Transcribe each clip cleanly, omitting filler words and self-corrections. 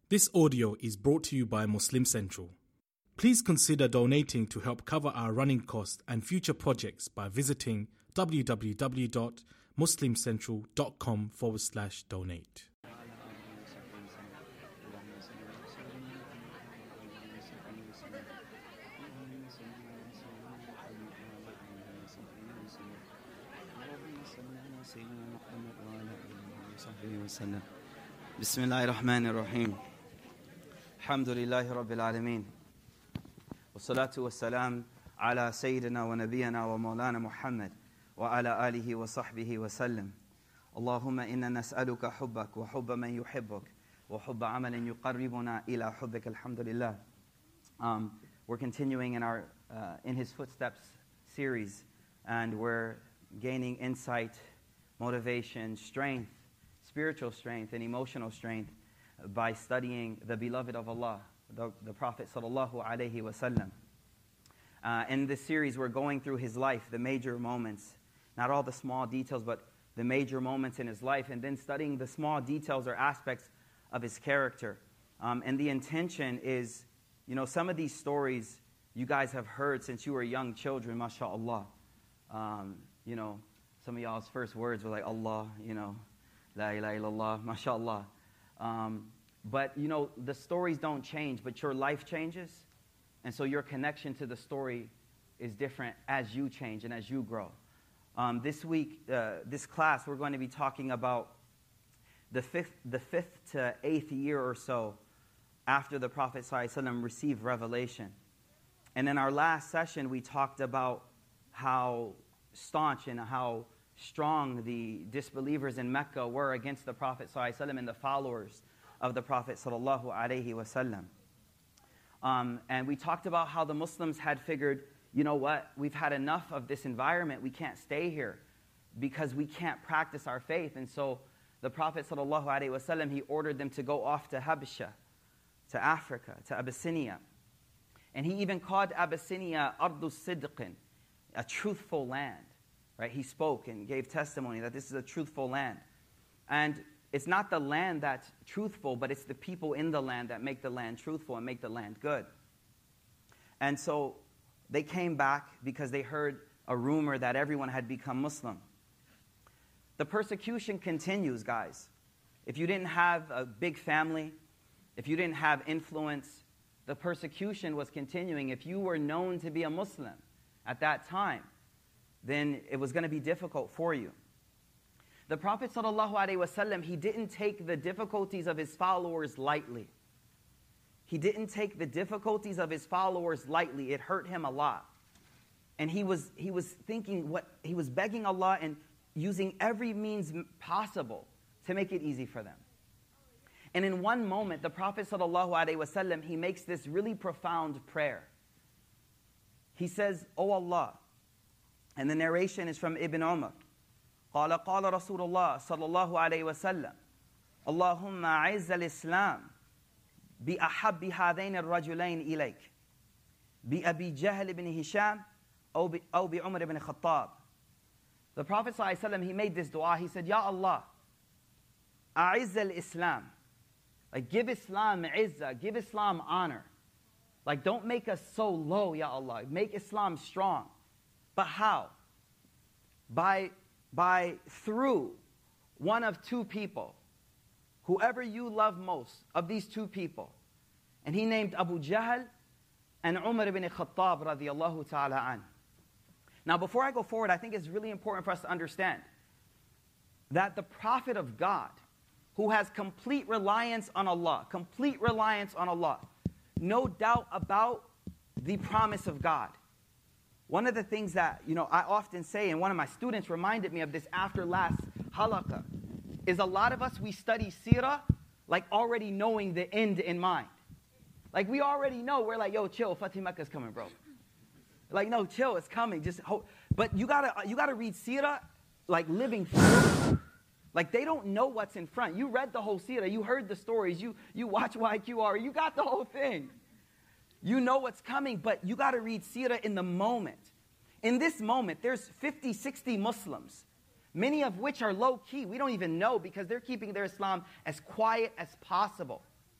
This audio is brought to you by Muslim Central. Please consider donating to help cover our running costs and future projects by visiting www.muslimcentral.com/donate. بسم الله الرحمن الرحيم الحمد لله رب العالمين والصلاة والسلام على سيدنا ونبينا ومولانا محمد وعلى آله وصحبه وسلم اللهم إنا نسألك حبك وحب من يحبك وحب عمل يقربنا إلى حبك الحمد لله. We're continuing in our In His Footsteps series, and we're gaining insight, motivation, strength, spiritual strength and emotional strength by studying the beloved of Allah, the Prophet sallallahu alaihi wasallam. In this series, we're going through his life, the major moments, not all the small details, but the major moments in his life, and then studying the small details or aspects of his character. And the intention is, some of these stories you guys have heard since you were young children, mashallah. Some of y'all's first words were like, Allah, La ilaha illallah, mashallah. But, the stories don't change, but your life changes. And so your connection to the story is different as you change and as you grow. This week, this class, we're going to be talking about the fifth to eighth year or so after the Prophet ﷺ received revelation. And in our last session, we talked about how staunch and how strong the disbelievers in Mecca were against the Prophet ﷺ and the followers of the Prophet ﷺ. And we talked about how the Muslims had figured, you know what, we've had enough of this environment, we can't stay here because we can't practice our faith. And so the Prophet ﷺ, he ordered them to go off to Habasha, to Africa, to Abyssinia. And he even called Abyssinia Ardu Sidqin, a truthful land. Right? He spoke and gave testimony that this is a truthful land. And it's not the land that's truthful, but it's the people in the land that make the land truthful and make the land good. And so they came back because they heard a rumor that everyone had become Muslim. The persecution continues, guys. If you didn't have a big family, if you didn't have influence, the persecution was continuing. If you were known to be a Muslim at that time, then it was going to be difficult for you. The Prophet ﷺ, he didn't take the difficulties of his followers lightly. He didn't take the difficulties of his followers lightly. It hurt him a lot. And he was thinking, he was begging Allah and using every means possible to make it easy for them. And in one moment, the Prophet ﷺ, he makes this really profound prayer. He says, "O Allah," and the narration is from Ibn Umar. قال قال رسول الله صلى الله عليه وسلم اللهم أعز الإسلام بأحب هذين الرجلين إليك بأبي جهل بن هشام أو بعمر بن الخطاب. The Prophet ﷺ, he made this dua. He said, Ya Allah, أعز الإسلام, like give Islam izzah, give Islam honor. Like don't make us so low, Ya Allah. Make Islam strong. But how? Through one of two people. Whoever you love most of these two people. And he named Abu Jahl and Umar ibn Khattab radiyallahu ta'ala an. Now before I go forward, I think it's really important for us to understand that the Prophet of God, who has complete reliance on Allah, no doubt about the promise of God. One of the things that, I often say, and one of my students reminded me of this after last halaqah, is a lot of us, we study seerah like already knowing the end in mind. Like we already know, we're like, yo, chill, Fatih Makkah's coming, bro. Like, no, chill, it's coming. Just hope. But you gotta read seerah like living through. Like they don't know what's in front. You read the whole seerah, you heard the stories, you watch YQR, you got the whole thing. You know what's coming, but you got to read seerah in the moment. In this moment, there's 50, 60 Muslims, many of which are low-key. We don't even know because they're keeping their Islam as quiet as possible.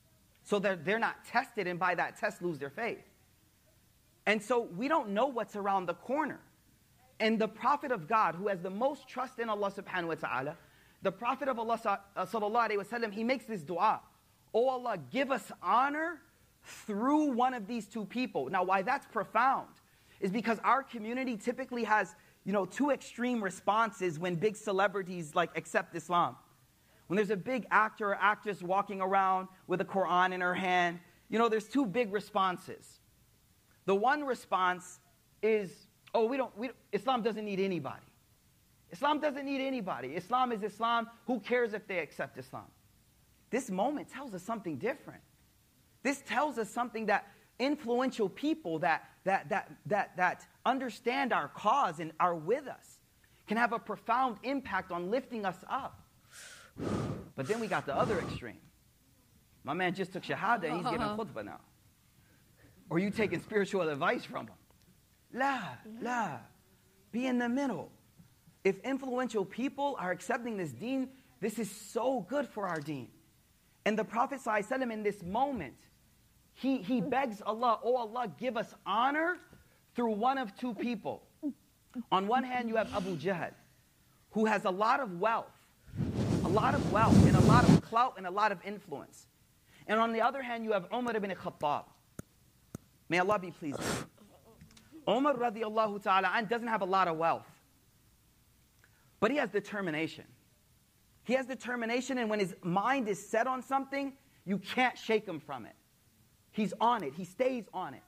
so they're not tested, and by that test lose their faith. And so we don't know what's around the corner. And the Prophet of God, who has the most trust in Allah subhanahu wa ta'ala, the Prophet of Allah sallallahu alayhi wa sallam, he makes this dua. Oh Allah, give us honor through one of these two people. Now, why that's profound is because our community typically has, two extreme responses when big celebrities accept Islam. When there's a big actor or actress walking around with a Quran in her hand, there's two big responses. The one response is, Islam doesn't need anybody. Islam doesn't need anybody. Islam is Islam. Who cares if they accept Islam? This moment tells us something different. This tells us something that influential people that understand our cause and are with us can have a profound impact on lifting us up. But then we got the other extreme. My man just took Shahada and he's giving khutbah now. Or you taking spiritual advice from him. La. Be in the middle. If influential people are accepting this deen, this is so good for our deen. And the Prophet ﷺ in this moment, he begs Allah, oh Allah, give us honor through one of two people. On one hand, you have Abu Jahl, who has a lot of wealth and a lot of clout and a lot of influence. And on the other hand, you have Umar ibn Khattab. May Allah be pleased with him. Umar radiallahu ta'ala doesn't have a lot of wealth, but he has determination. He has determination, and when his mind is set on something, you can't shake him from it. He's on it. He stays on it.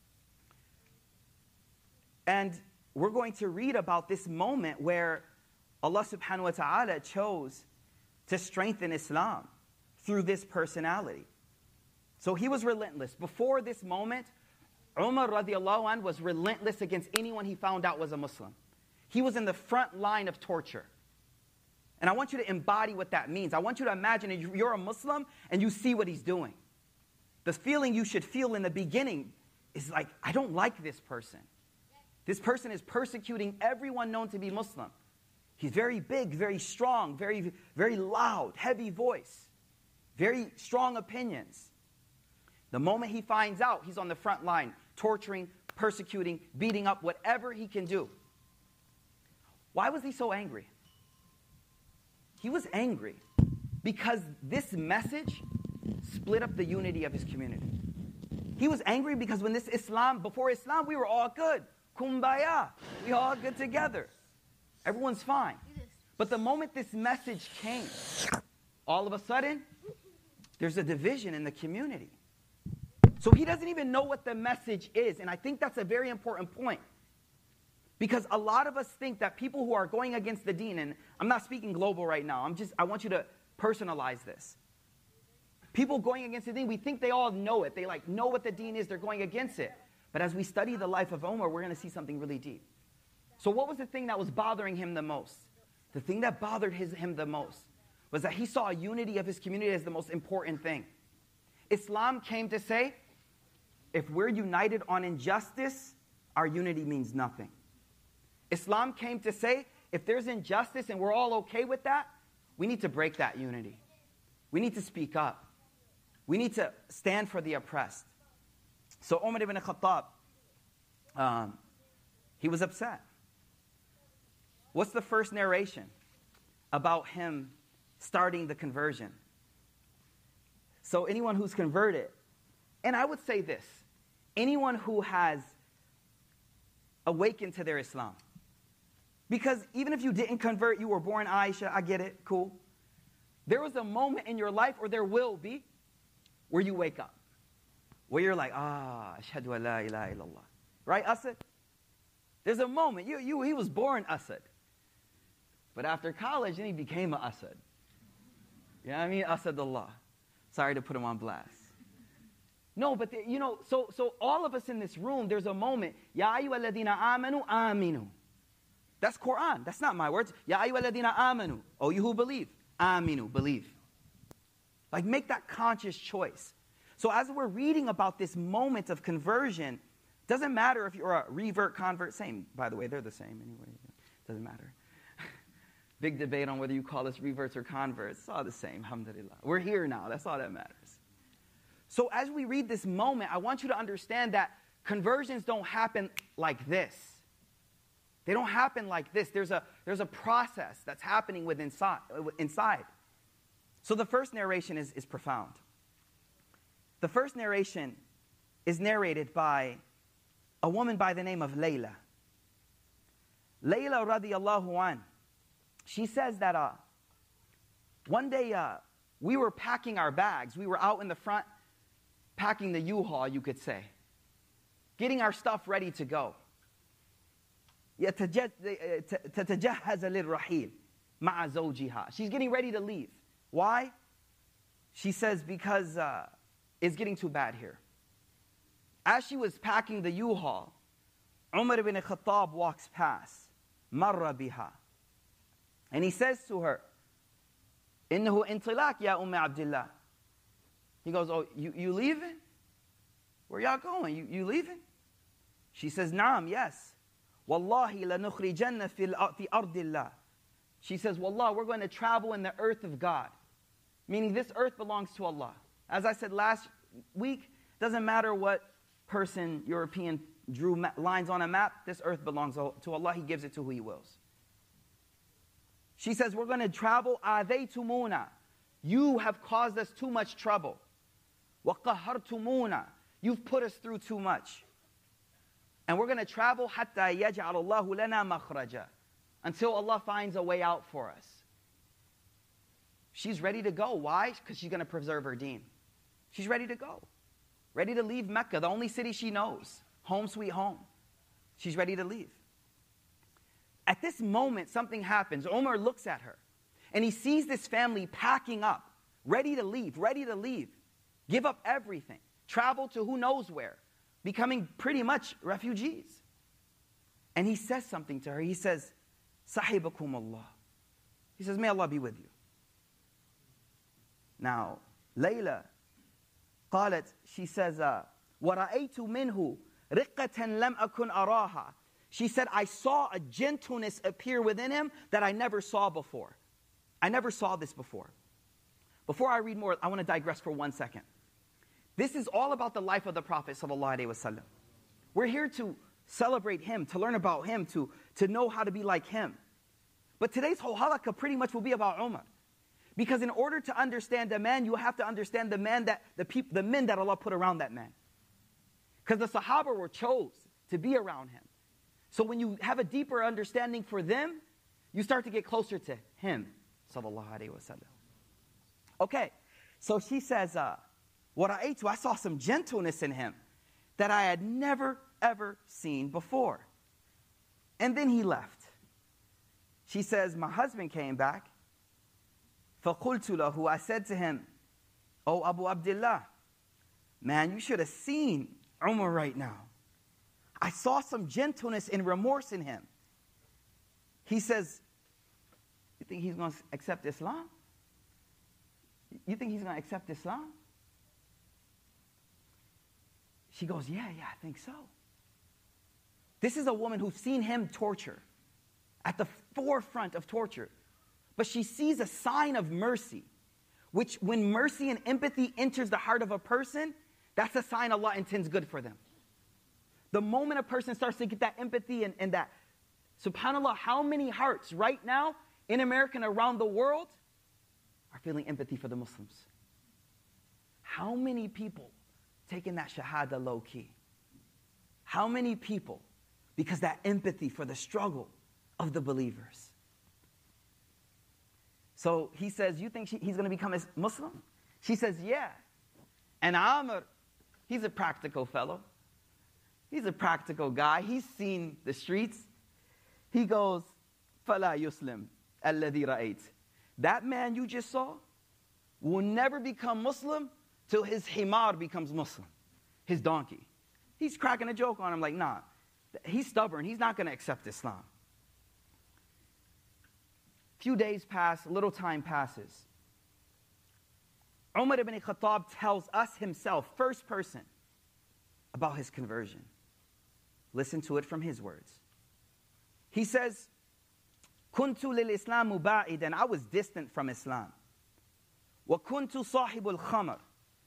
And we're going to read about this moment where Allah subhanahu wa ta'ala chose to strengthen Islam through this personality. So he was relentless. Before this moment, Umar radiallahu anh was relentless against anyone he found out was a Muslim. He was in the front line of torture. And I want you to embody what that means. I want you to imagine you're a Muslim and you see what he's doing. The feeling you should feel in the beginning is like, I don't like this person. This person is persecuting everyone known to be Muslim. He's very big, very strong, very, very loud, heavy voice, very strong opinions. The moment he finds out, he's on the front line, torturing, persecuting, beating up, whatever he can do. Why was he so angry? He was angry because this message split up the unity of his community. He was angry because when before Islam, we were all good. Kumbaya. We all good together. Everyone's fine. But the moment this message came, all of a sudden, there's a division in the community. So he doesn't even know what the message is. And I think that's a very important point. Because a lot of us think that people who are going against the deen, and I'm not speaking global right now, I want you to personalize this. People going against the deen, we think they all know it. They know what the deen is, they're going against it. But as we study the life of Umar, we're going to see something really deep. So what was the thing that was bothering him the most? The thing that bothered him the most was that he saw unity of his community as the most important thing. Islam came to say, if we're united on injustice, our unity means nothing. Islam came to say, if there's injustice and we're all okay with that, we need to break that unity. We need to speak up. We need to stand for the oppressed. So Umar ibn Khattab, he was upset. What's the first narration about him starting the conversion? So anyone who's converted, and I would say this, anyone who has awakened to their Islam. Because even if you didn't convert, you were born Aisha, I get it, cool. There was a moment in your life, or there will be, where you wake up. Where you're like, ashhadu an la ilaha illallah. Right, Asad? There's a moment, he was born Asad. But after college, then he became an Asad. You know what I mean? Asadullah. Sorry to put him on blast. No, but so all of us in this room, there's a moment, Ya ayyuhalladhina amanu, aminu. That's Quran. That's not my words. Ya ayyuhalladhina amanu. Oh, you who believe. Aminu, believe. Like, make that conscious choice. So as we're reading about this moment of conversion, doesn't matter if you're a revert, convert, same. By the way, they're the same anyway. Doesn't matter. Big debate on whether you call us reverts or converts. It's all the same, alhamdulillah. We're here now. That's all that matters. So as we read this moment, I want you to understand that conversions don't happen like this. They don't happen like this. There's a process that's happening inside. So the first narration is profound. The first narration is narrated by a woman by the name of Layla. Layla radiallahu an. She says that one day we were packing our bags. We were out in the front packing the U-Haul, you could say. Getting our stuff ready to go. تتجهز للرحيل مع زوجها. She's getting ready to leave. Why? She says because it's getting too bad here. As she was packing the U-Haul, Umar ibn Khattab walks past. مر بها. And he says to her, إنه انطلاق يا أم عبد الله. He goes, oh, you leaving? Where y'all going? You leaving? She says, نعم, yes. والله لنخرجن في أرض الله. She says, Wallah, we're going to travel in the earth of God. Meaning this earth belongs to Allah. As I said last week, doesn't matter what person, European, drew lines on a map, this earth belongs to Allah. He gives it to who He wills. She says, we're going to travel. آذيتمونا. You have caused us too much trouble. وقهرتمونا. You've put us through too much. And we're going to travel حتى يجعل الله لنا مخرجا. Until Allah finds a way out for us. She's ready to go. Why? Because she's going to preserve her deen. She's ready to go. Ready to leave Mecca, the only city she knows. Home sweet home. She's ready to leave. At this moment, something happens. Umar looks at her. And he sees this family packing up. Ready to leave. Ready to leave. Give up everything. Travel to who knows where. Becoming pretty much refugees. And he says something to her. He says, Sahibakum Allah. He says, may Allah be with you. Now, Layla, قالت, she says, وَرَأَيْتُ مِنْهُ رِقَّةً لَمْ أَكُنْ أَرَاهَا. She said, I saw a gentleness appear within him that I never saw before. I never saw this before. Before I read more, I want to digress for 1 second. This is all about the life of the Prophet ﷺ. We're here to celebrate him, to learn about him, to know how to be like him. But today's whole halaqah pretty much will be about Umar. Because in order to understand a man, you have to understand the men that Allah put around that man. Because the Sahaba were chose to be around him. So when you have a deeper understanding for them, you start to get closer to him. Sallallahu Alaihi Wasallam. Okay, so she says, I saw some gentleness in him that I had never, ever seen before. And then he left. She says, my husband came back. فَقُلْتُ لَهُ. I said to him, oh, Abu Abdullah, man, you should have seen Umar right now. I saw some gentleness and remorse in him. He says, you think he's going to accept Islam? You think he's going to accept Islam? She goes, yeah, I think so. This is a woman who's seen him torture, at the forefront of torture. But she sees a sign of mercy, which when mercy and empathy enters the heart of a person, that's a sign Allah intends good for them. The moment a person starts to get that empathy and that, subhanAllah, how many hearts right now in America and around the world are feeling empathy for the Muslims? How many people taking that shahada low key? How many people? Because that empathy for the struggle of the believers. So he says, you think he's going to become a Muslim? She says, yeah. And Amr, he's a practical fellow. He's a practical guy. He's seen the streets. He goes, فَلَا يُسْلِمْ الَّذِي رَأَيْتِ. That man you just saw will never become Muslim till his himar becomes Muslim, his donkey. He's cracking a joke on him like, nah, he's stubborn. He's not going to accept Islam. Few days pass, a little time passes. Umar ibn Khattab tells us himself, first person, about his conversion. Listen to it from his words. He says, كُنْتُ لِلْإِسْلَامُ بَاعِدًا. I was distant from Islam. وَكُنْتُ صَاحِبُ الْخَمَرِ.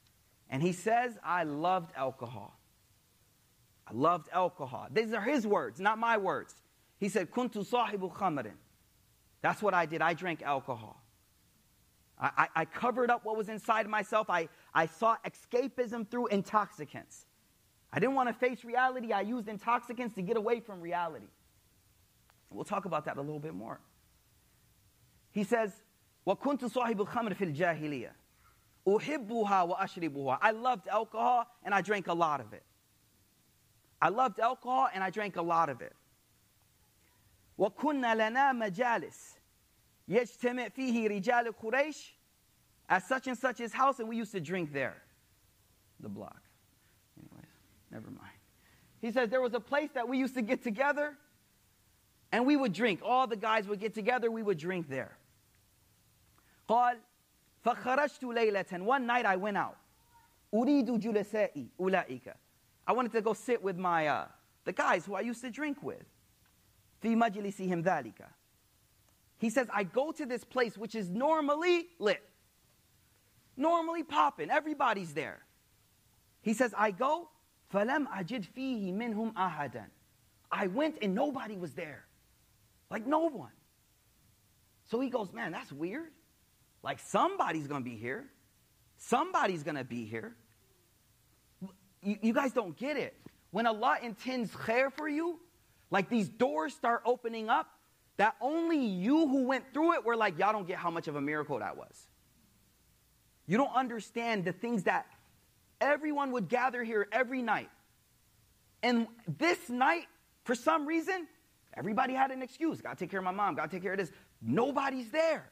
And he says, I loved alcohol. I loved alcohol. These are his words, not my words. He said, Kuntu sahibu khamrin. That's what I did. I drank alcohol. I covered up what was inside myself. I sought escapism through intoxicants. I didn't want to face reality. I used intoxicants to get away from reality. We'll talk about that a little bit more. He says, وَكُنْتُ صَاحِبُ الْخَمْرِ فِي الْجَاهِلِيَّةِ أُحِبُّهَا وَأَشْرِبُهَا. I loved alcohol and I drank a lot of it. I loved alcohol and I drank a lot of it. وَكُنَّ لَنَا مَجَالِسِ يَجْتَمِعْ فِيهِ رِجَالُ قُرَيْشِ. At such and such's house, and we used to drink there. The block. Anyways, never mind. He says there was a place that we used to get together and we would drink. All the guys would get together, we would drink there. قال فخرجت ليلة. One night I went out. أريد جلسائي أولئك. I wanted to go sit with my the guys who I used to drink with. في مجلسهم ذلك. He says, I go to this place which is normally lit. Normally popping. Everybody's there. He says, I go. فَلَمْ أَجِدْ فِيهِ مِنْهُمْ أَحَدًا. I went and nobody was there. Like no one. So he goes, man, that's weird. Like somebody's going to be here. Somebody's going to be here. You guys don't get it. When Allah intends khair for you, like these doors start opening up, that only you who went through it were like, y'all don't get how much of a miracle that was. You don't understand the things that everyone would gather here every night. And this night, for some reason, everybody had an excuse. Got to take care of my mom. Got to take care of this. Nobody's there.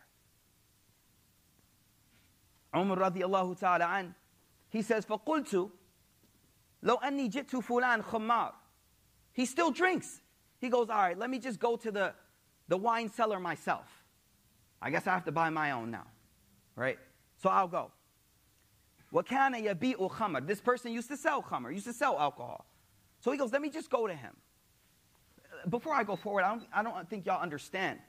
Umar radiallahu ta'ala an, he says, فَقُلْتُ لَوْ أَنِّي جِئْتُ فُلَانْ خَمَّارٍ. He still drinks. He goes, all right, let me just go to the wine cellar myself. I guess I have to buy my own now. Right? So I'll go. وَكَانَ يَبِيءُ خَمَرٍ. This person used to sell khamr, used to sell alcohol. So he goes, let me just go to him. Before I go forward, I don't think y'all understand.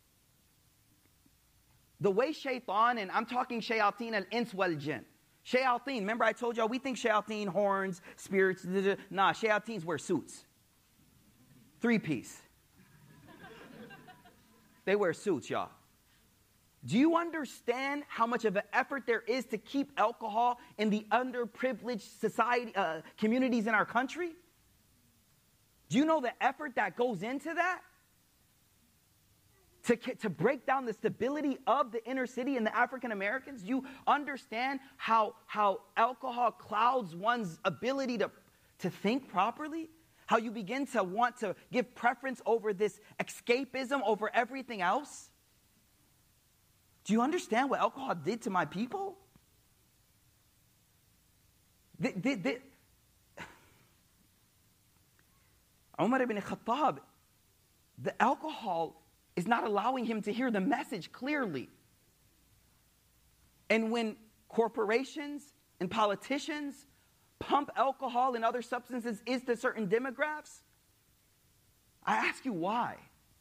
The way shaitan, and I'm talking shayateen al-ins wal-jinn. Shayateen, remember I told y'all, we think shayateen, horns, spirits, nah, shayateens wear suits. 3-piece. They wear suits, y'all. Do you understand how much of an effort there is to keep alcohol in the underprivileged society, communities in our country? Do you know the effort that goes into that? To break down the stability of the inner city and the African Americans? Do you understand how alcohol clouds one's ability to think properly? How you begin to want to give preference over this escapism over everything else? Do you understand what alcohol did to my people? Umar ibn Khattab, the alcohol is not allowing him to hear the message clearly. And when corporations and politicians pump alcohol and other substances into certain demographics, I ask you why.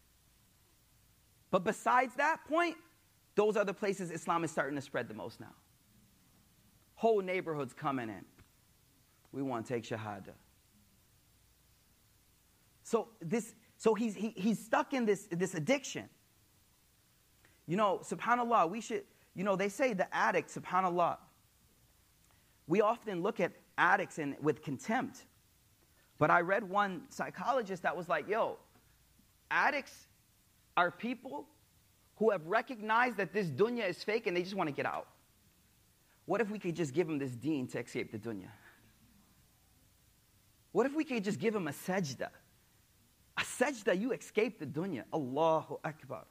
But besides that point, those are the places Islam is starting to spread the most now. Whole neighborhoods coming in. We want to take shahada. So he's stuck in this addiction. You know, subhanAllah, we should, you know, they say the addict, subhanAllah, we often look at addicts with contempt. But I read one psychologist that was like, yo, addicts are people who have recognized that this dunya is fake and they just want to get out. What if we could just give them this deen to escape the dunya? What if we could just give them a sajda? A sajda, you escape the dunya. Allahu Akbar.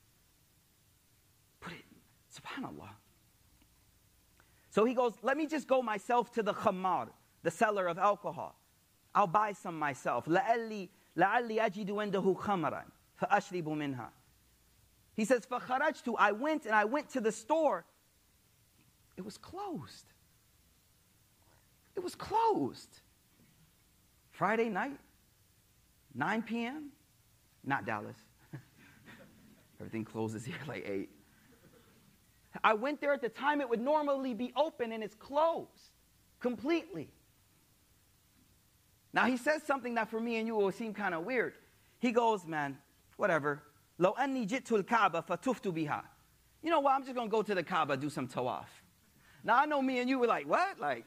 Put it, subhanallah. So he goes, let me just go myself to the khammar, the seller of alcohol. I'll buy some myself. لَعَلِّي أَجِدُ عِنْدَهُ خَمَرًا فَأَشْرِبُ مِنْهَا. He says, فَخَرَجْتُ. I went to the store. It was closed. It was closed. Friday night, 9 p.m. Not Dallas. Everything closes here like 8. I went there at the time it would normally be open and it's closed. completely. Now he says something that for me and you will seem kind of weird. He goes, man, whatever. لو أني جئت الكعبة فتفت بها. You know what? I'm just going to go to the Kaaba, do some tawaf. Now I know me and you were like, what? Like,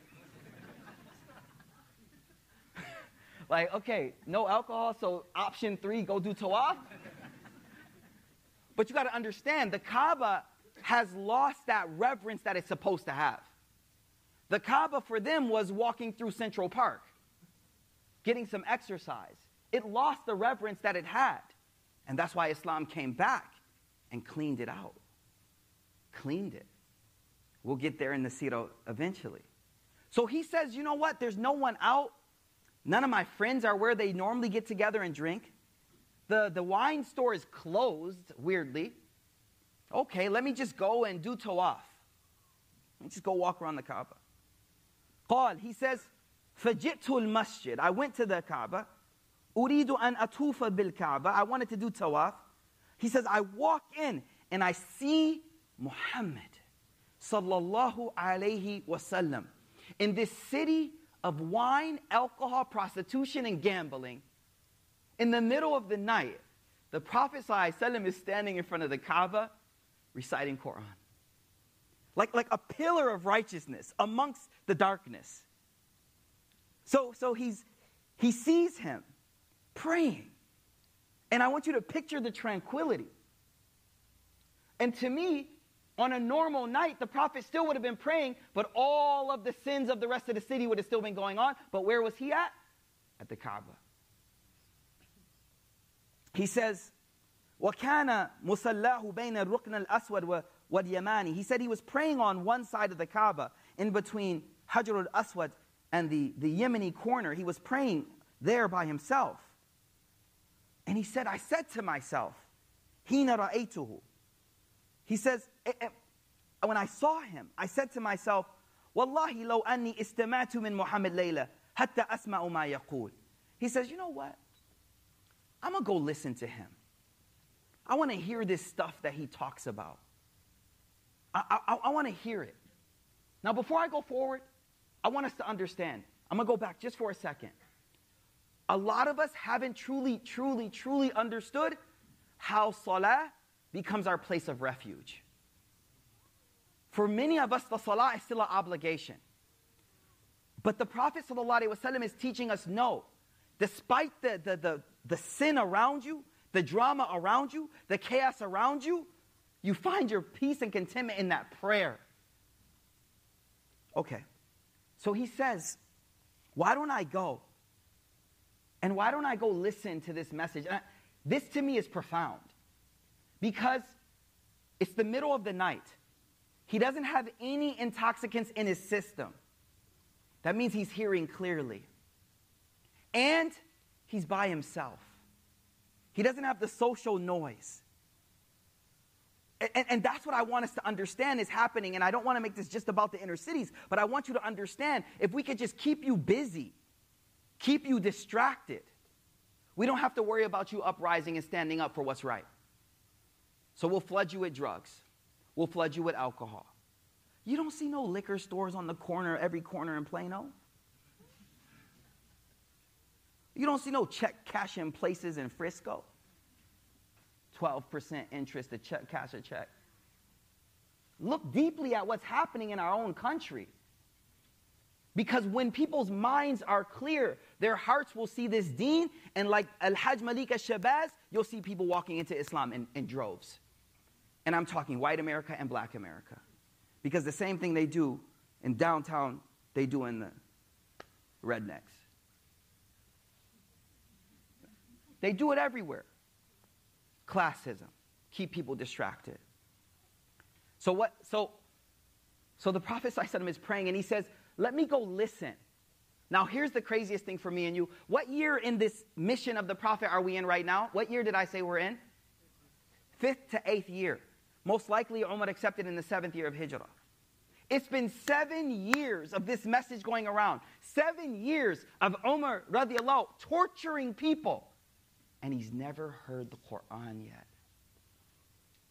okay, no alcohol, so option 3, go do tawaf. But you got to understand, the Kaaba has lost that reverence that it's supposed to have. The Kaaba for them was walking through Central Park, getting some exercise. It lost the reverence that it had. And that's why Islam came back and cleaned it out. Cleaned it. We'll get there in the Sirah eventually. So he says, you know what? There's no one out. None of my friends are where they normally get together and drink. The wine store is closed, weirdly. Okay, let me just go and do tawaf. Let me just go walk around the Kaaba. قال, he says, فَجِئْتُ الْمَسْجِدِ, I went to the Kaaba. أُرِيدُ أَنْ أَطُوفَ بِالْكَعْبَةِ, I wanted to do tawaf. He says, I walk in and I see Muhammad sallallahu alayhi wasallam in this city of wine, alcohol, prostitution, and gambling. In the middle of the night, the Prophet sallallahu alayhi wasallam is standing in front of the Kaaba reciting Quran. Like a pillar of righteousness amongst the darkness. So he sees him praying. And I want you to picture the tranquility. And to me, on a normal night, the Prophet still would have been praying, but all of the sins of the rest of the city would have still been going on. But where was he at? At the Kaaba. He says, وَكَانَ مُصَلَّاهُ بَيْنَ الرُّكْنَ الْأَسْوَدِ وَالْيَمَانِ. He said he was praying on one side of the Kaaba, in between Hajar al-Aswad and the Yemeni corner. He was praying there by himself. And he said, I said to myself, حِينَ رَأَيْتُهُ. He says, when I saw him, I said to myself, وَاللَّهِ لَوْ أَنِّي إِسْتَمَعْتُ مِنْ مُحَمَّدٍ لَيْلَةً حَتَّى أَسْمَعُ مَا يَقُولُ. He says, you know what? I'm going to go listen to him. I want to hear this stuff that he talks about. I want to hear it. Now, before I go forward, I want us to understand. I'm going to go back just for a second. A lot of us haven't truly understood how salah becomes our place of refuge. For many of us, the salah is still an obligation. But the Prophet ﷺ is teaching us, no, despite the sin around you, the drama around you, the chaos around you, you find your peace and contentment in that prayer. Okay, so he says, why don't I go? And why don't I go listen to this message? This to me is profound. Because it's the middle of the night. He doesn't have any intoxicants in his system. That means he's hearing clearly. And he's by himself. He doesn't have the social noise. And that's what I want us to understand is happening. And I don't want to make this just about the inner cities, but I want you to understand, if we could just keep you busy, keep you distracted, we don't have to worry about you uprising and standing up for what's right. So we'll flood you with drugs. We'll flood you with alcohol. You don't see no liquor stores on the corner, every corner in Plano. You don't see no check cash-in places in Frisco. 12% interest to cash a check. Look deeply at what's happening in our own country. Because when people's minds are clear, their hearts will see this deen, and like Al-Hajj Malik al-Shabazz, you'll see people walking into Islam in droves. And I'm talking white America and black America. Because the same thing they do in downtown, they do in the rednecks. They do it everywhere. Classism. Keep people distracted. So the Prophet ﷺ is praying and he says, let me go listen. Now here's the craziest thing for me and you. What year in this mission of the Prophet are we in right now? What year did I say we're in? 5th to 8th year. Most likely Umar accepted in the 7th year of Hijrah. It's been 7 years of this message going around. 7 years of Umar radiallahu torturing people. And he's never heard the Quran yet.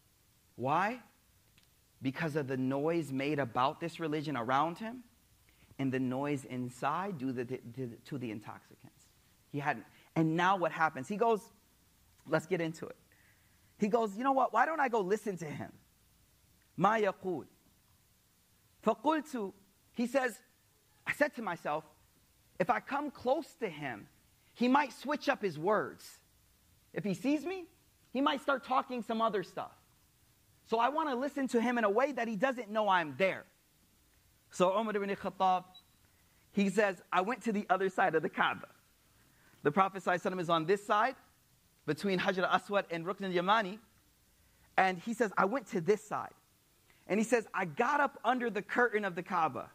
Why? Because of the noise made about this religion around him and the noise inside due to the intoxicants. He hadn't. And now what happens? He goes, let's get into it. He goes, you know what? Why don't I go listen to him? Ma yaqul. فَقُلْتُ. He says, I said to myself, if I come close to him, he might switch up his words. If he sees me, he might start talking some other stuff. So I want to listen to him in a way that he doesn't know I'm there. So Umar ibn Khattab, he says, I went to the other side of the Kaaba. The Prophet ﷺ is on this side, between Hajar al-Aswad and Rukn al-Yamani. And he says, I went to this side. And he says, I got up under the curtain of the Kaaba.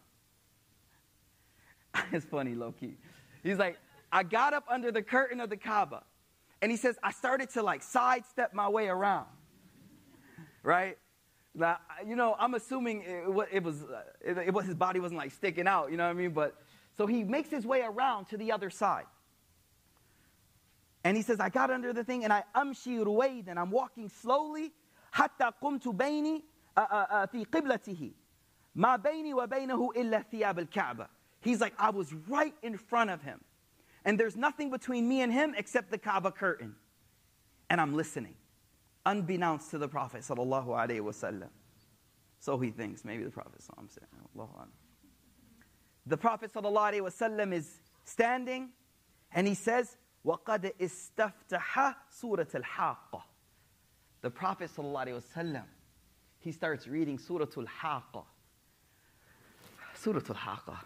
It's funny, low-key. He's like, I got up under the curtain of the Kaaba. And he says, I started to like sidestep my way around. Right? Now, you know, I'm assuming it was his body wasn't like sticking out, you know what I mean? But so he makes his way around to the other side. And he says, I got under the thing and I amshi ruwayd, and I'm walking slowly, hatta qumtu bayni fi qiblatihi, ma bayni wa baynahu illa thiyab al-Ka'bah. He's like, I was right in front of him. And there's nothing between me and him except the Kaaba curtain. And I'm listening, unbeknownst to the Prophet sallallahu alaihi wasallam. So he thinks, maybe the Prophet saw him saying, Allahu Akbar. The Prophet sallallahu alaihi wasallam is standing, and he says, وَقَدْ إِسْتَفْتَحَ سُورَةَ الْحَاقَّةِ. The Prophet sallallahu alaihi wasallam, he starts reading Surah Al-Haqqa. Surah Al-Haqqa.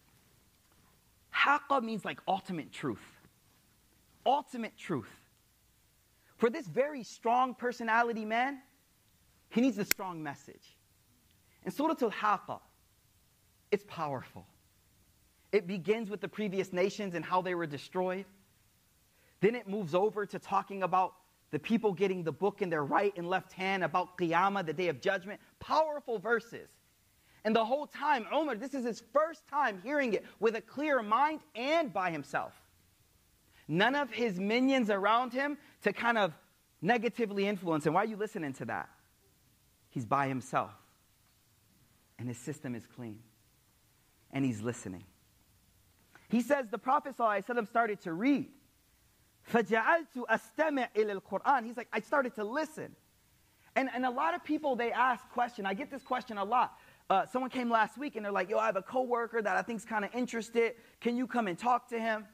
Haqqa means like ultimate truth. Ultimate truth. For this very strong personality man, he needs a strong message. And Surah Al-Haqqa, it's powerful. It begins with the previous nations and how they were destroyed. Then it moves over to talking about the people getting the book in their right and left hand, about Qiyamah, the day of judgment. Powerful verses. And the whole time, Umar, this is his first time hearing it with a clear mind and by himself. None of his minions around him to kind of negatively influence him. Why are you listening to that? He's by himself. And his system is clean. And he's listening. He says the Prophet ﷺ started to read. فَجَعَلْتُ أَسْتَمِعْ إِلَى الْقُرْآنِ. He's like, I started to listen. And a lot of people, they ask question. I get this question a lot. Someone came last week and they're like, yo, I have a coworker that I think's kind of interested. Can you come and talk to him?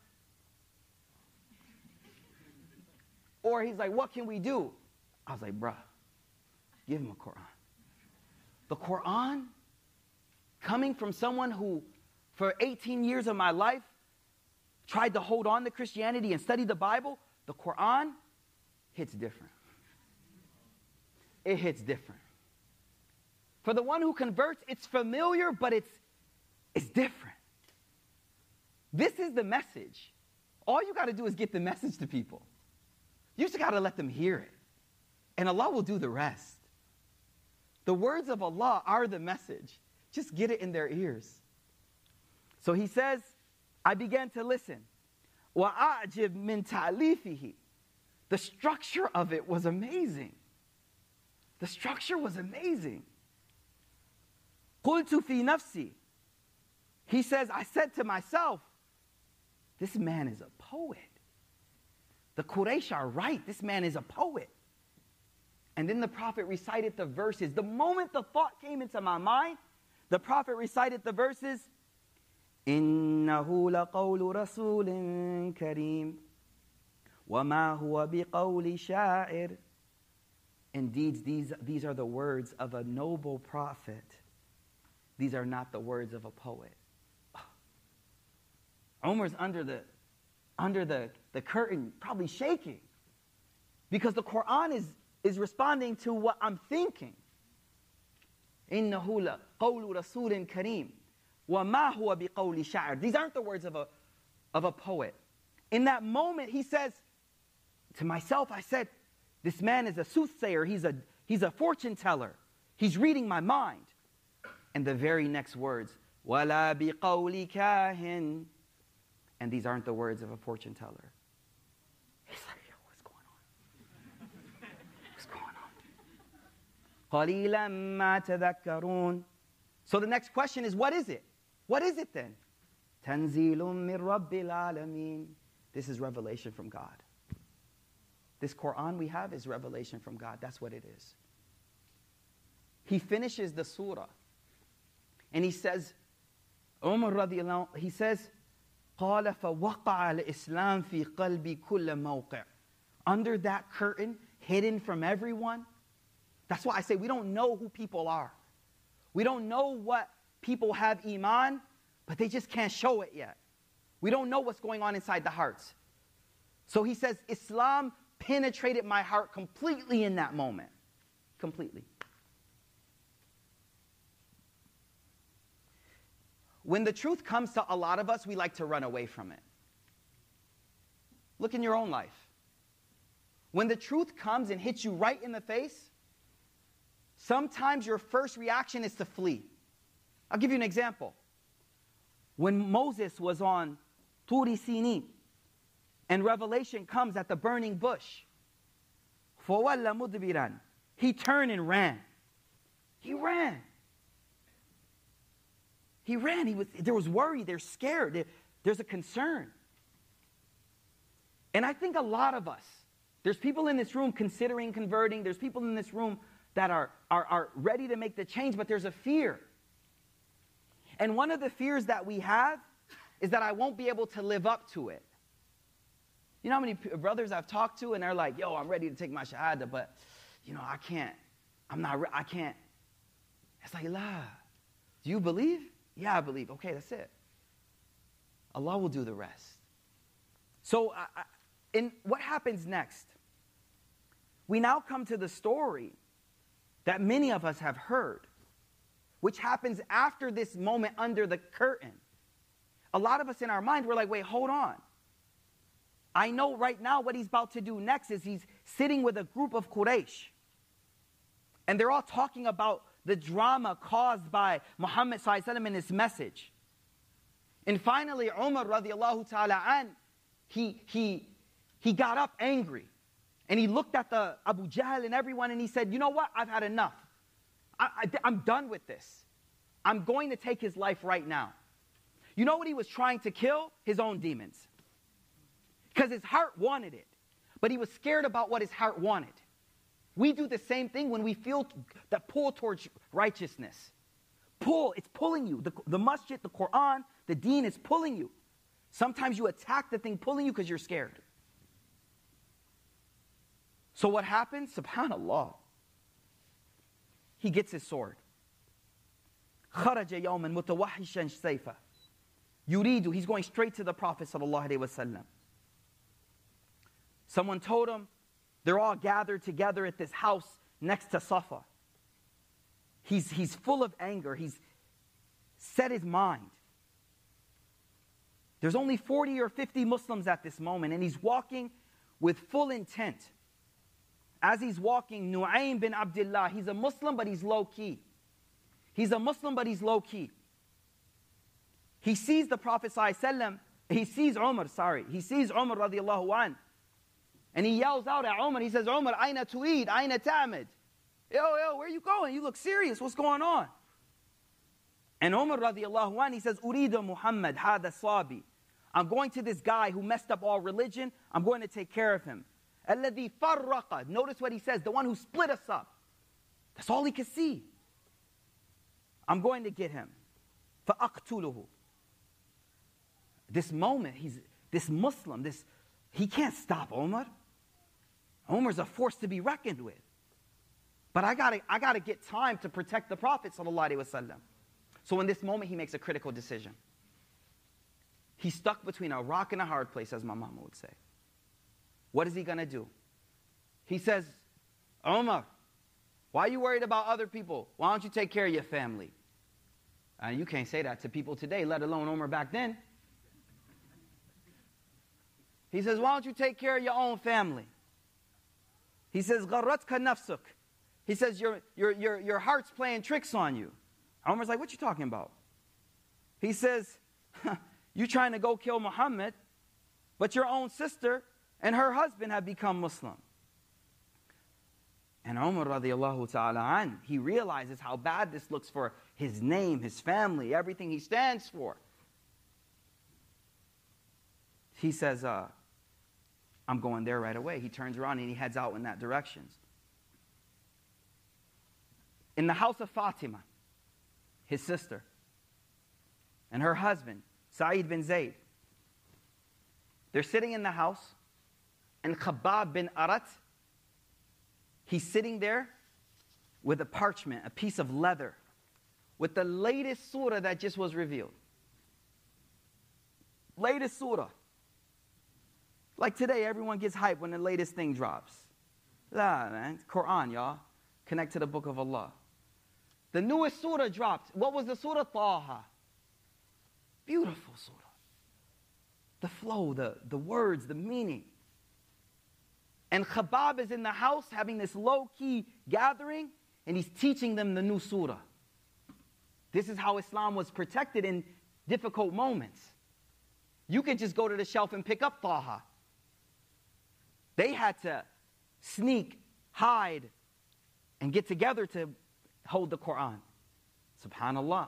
Or he's like, what can we do? I was like, bruh, give him a Quran. The Quran, coming from someone who, for 18 years of my life, tried to hold on to Christianity and study the Bible, the Quran hits different. It hits different. For the one who converts, it's familiar, but it's different. This is the message. All you got to do is get the message to people. You just got to let them hear it. And Allah will do the rest. The words of Allah are the message. Just get it in their ears. So he says, I began to listen. وَأَعْجِبْ مِنْ تَعْلِيفِهِ. The structure of it was amazing. The structure was amazing. قُلْتُ فِي نَفْسِي. He says, I said to myself, this man is a poet. The Quraysh are right. This man is a poet. And then the Prophet recited the verses. The moment the thought came into my mind, the Prophet recited the verses. إِنَّهُ لَقَوْلُ رَسُولٍ كَرِيمٍ وَمَا هُوَ بِقَوْلِ شَاعِرٍ. Indeed, these are the words of a noble prophet. These are not the words of a poet. Umar's under the curtain, probably shaking. Because the Quran is responding to what I'm thinking. إِنَّهُ لَقَوْلُ رَسُولٍ كَرِيمٍ وَمَا هُوَ بِقَوْلِ شَاعِرٍ. These aren't the words of a poet. In that moment, he says, to myself, I said, this man is a soothsayer. He's a fortune teller. He's reading my mind. And the very next words, وَلَا بِقَوْلِ كَاهِنٍ. And these aren't the words of a fortune teller. He's like, yo, what's going on? What's going on? قَلِيلًا مَا تَذَكَّرُونَ. So the next question is, what is it? What is it then? Tanzilum min Rabbil Alameen. This is revelation from God. This Quran we have is revelation from God. That's what it is. He finishes the surah and he says, Umar radiallahu anhu, he says, قال فوقع الإسلام في قلبي كل موقع. Under that curtain, hidden from everyone. That's why I say we don't know who people are. We don't know what people have iman, but they just can't show it yet. We don't know what's going on inside the hearts. So he says, Islam penetrated my heart completely in that moment. Completely. When the truth comes to a lot of us, we like to run away from it. Look in your own life. When the truth comes and hits you right in the face, sometimes your first reaction is to flee. I'll give you an example. When Moses was on Turi Sinin, and revelation comes at the burning bush, فَوَلَّ مُدْبِرًا, he turned and ran. He ran. He ran. There was worry. They're scared. There's a concern. And I think a lot of us, there's people in this room considering converting. There's people in this room that are ready to make the change, but there's a fear. And one of the fears that we have is that I won't be able to live up to it. You know how many brothers I've talked to and they're like, yo, I'm ready to take my shahada, but, I can't. I can't. It's like, la. Do you believe? Yeah, I believe. Okay, that's it. Allah will do the rest. So, what happens next? We now come to the story that many of us have heard, which happens after this moment under the curtain. A lot of us in our mind, we're like, wait, hold on. I know right now what he's about to do next is he's sitting with a group of Quraysh. And they're all talking about the drama caused by Muhammad ﷺ and his message. And finally, Umar radiallahu ta'ala an, he got up angry. And he looked at the Abu Jahl and everyone and he said, you know what? I've had enough. I'm done with this. I'm going to take his life right now. You know what he was trying to kill? His own demons. Because his heart wanted it. But he was scared about what his heart wanted. We do the same thing when we feel that pull towards righteousness. It's pulling you. The masjid, the Quran, the deen is pulling you. Sometimes you attack the thing pulling you because you're scared. So what happens? Subhanallah. He gets his sword. خرج يوما متوحشا سيفا. يريد, he's going straight to the Prophet sallallahu alaihi wasallam. Someone told him, they're all gathered together at this house next to Safa. He's full of anger. He's set his mind. There's only 40 or 50 Muslims at this moment, and he's walking with full intent. As he's walking, Nu'aym bin Abdullah, he's a Muslim, but he's low-key. He's a Muslim, but he's low-key. He sees the Prophet ﷺ, he sees Umar radiallahu an, and he yells out at Umar, he says, Umar, aina tu'id, aina ta'amid. Yo, where are you going? You look serious, what's going on? And Umar radiallahu an, he says, Urida Muhammad, hada sabi. I'm going to this guy who messed up all religion, I'm going to take care of him. Alladhi farraqa. Notice what he says, the one who split us up. That's all he could see. I'm going to get him. فَأَقْتُلُهُ. This moment, this Muslim, he can't stop Umar. Umar's a force to be reckoned with. But I gotta get time to protect the Prophet sallallahu alaihi wasallam. So in this moment, he makes a critical decision. He's stuck between a rock and a hard place, as my mama would say. What is he going to do? He says, Umar, why are you worried about other people? Why don't you take care of your family? And you can't say that to people today, let alone Umar back then. He says, why don't you take care of your own family? He says, غَرَّتْكَ نَفْسُكَ. He says, your heart's playing tricks on you. Umar's like, what you talking about? He says, you trying to go kill Muhammad, but your own sister and her husband have become Muslim. And Umar radiallahu ta'ala an, he realizes how bad this looks for his name, his family, everything he stands for. He says, I'm going there right away. He turns around and he heads out in that direction. In the house of Fatima, his sister, and her husband, Sa'id bin Zayd, they're sitting in the house, and Khabbab bin Arat, he's sitting there with a parchment, a piece of leather, with the latest surah that just was revealed. Latest surah. Like today, everyone gets hyped when the latest thing drops. Nah, man. Quran, y'all. Connect to the book of Allah. The newest surah dropped. What was the surah? Taha. Beautiful surah. The flow, the words, the meaning. And Khabbab is in the house having this low-key gathering, and he's teaching them the new surah. This is how Islam was protected in difficult moments. You could just go to the shelf and pick up Taha. They had to sneak, hide, and get together to hold the Quran. Subhanallah.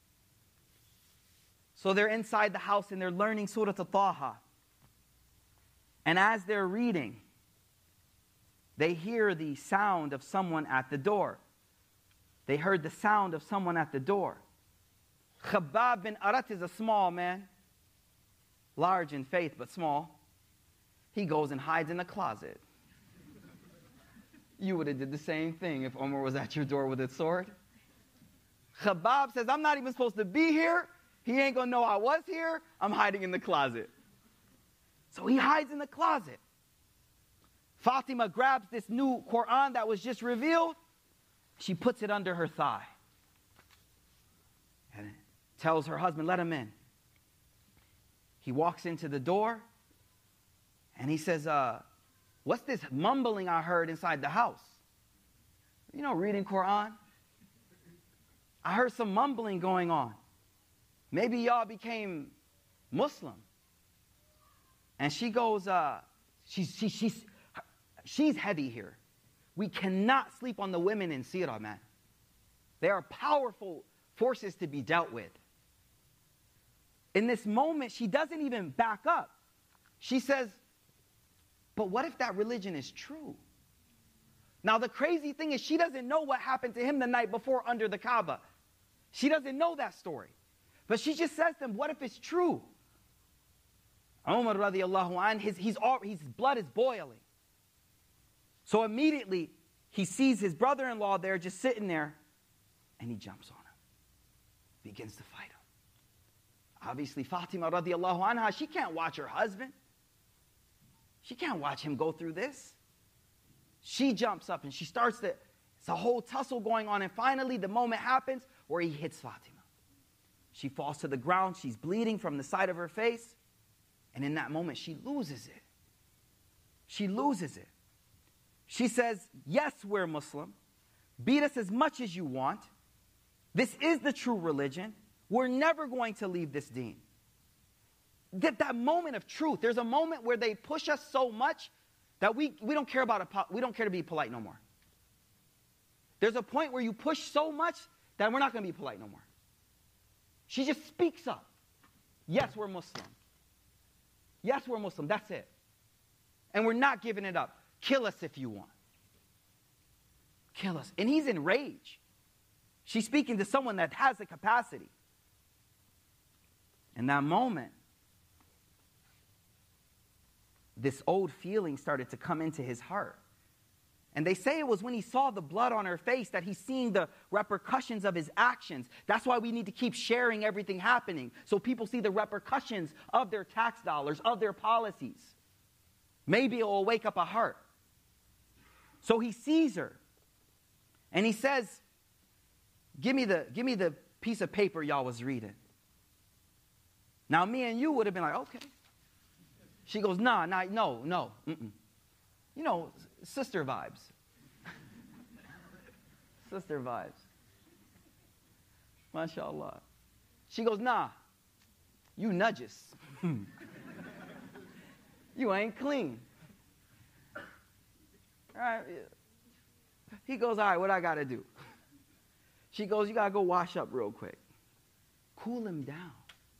So they're inside the house and they're learning Surah Taha. And as they're reading, they hear the sound of someone at the door. They heard the sound of someone at the door. Khabbab bin Arat is a small man. Large in faith, but small. He goes and hides in a closet. You would have did the same thing if Umar was at your door with a sword. Khabbab says, I'm not even supposed to be here. He ain't going to know I was here. I'm hiding in the closet. So he hides in the closet. Fatima grabs this new Quran that was just revealed. She puts it under her thigh. And tells her husband, let him in. He walks into the door. And he says, what's this mumbling I heard inside the house? You know, reading Quran. I heard some mumbling going on. Maybe y'all became Muslim. And she goes, she's heavy here. We cannot sleep on the women in Sirah, man. They are powerful forces to be dealt with. In this moment, she doesn't even back up. She says, but what if that religion is true? Now, the crazy thing is she doesn't know what happened to him the night before under the Kaaba. She doesn't know that story. But she just says to him, what if it's true? Umar radiallahu anh, his blood is boiling. So immediately, he sees his brother-in-law there just sitting there, and he jumps on him. Begins to fight him. Obviously, Fatima radiallahu anha, she can't watch her husband. She can't watch him go through this. She jumps up and she starts to, it's a whole tussle going on. And finally, the moment happens where he hits Fatima. She falls to the ground. She's bleeding from the side of her face. And in that moment, she loses it. She loses it. She says, yes, we're Muslim. Beat us as much as you want. This is the true religion. We're never going to leave this deen. That moment of truth, there's a moment where they push us so much that we don't care we don't care to be polite no more. There's a point where you push so much that we're not going to be polite no more. She just speaks up. Yes, we're Muslim. Yes, we're Muslim. That's it. And we're not giving it up. Kill us if you want. Kill us. And he's in rage. She's speaking to someone that has the capacity. In that moment, this old feeling started to come into his heart. And they say it was when he saw the blood on her face that he's seeing the repercussions of his actions. That's why we need to keep sharing everything happening, so people see the repercussions of their tax dollars, of their policies. Maybe it will wake up a heart. So he sees her, and he says, give me the piece of paper y'all was reading. Now, me and you would have been like, okay. She goes, no. Mm-mm. You know, sister vibes. Sister vibes. MashaAllah. She goes, nah, you najis. You ain't clean. All right. He goes, all right, what I got to do? She goes, you got to go wash up real quick. Cool him down.